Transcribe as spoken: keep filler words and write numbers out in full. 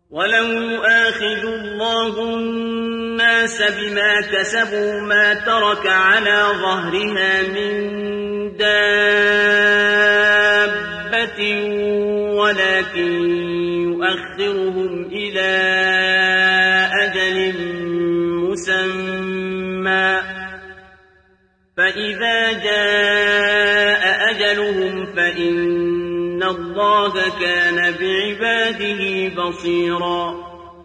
ولو يؤاخذ الله الناس بما كسبوا ما ترك على ظهرها من دابة ولكن يؤخرهم إلى أجل مسمى فإذا جاء أجلهم فإن الله كان بعباده بصيرا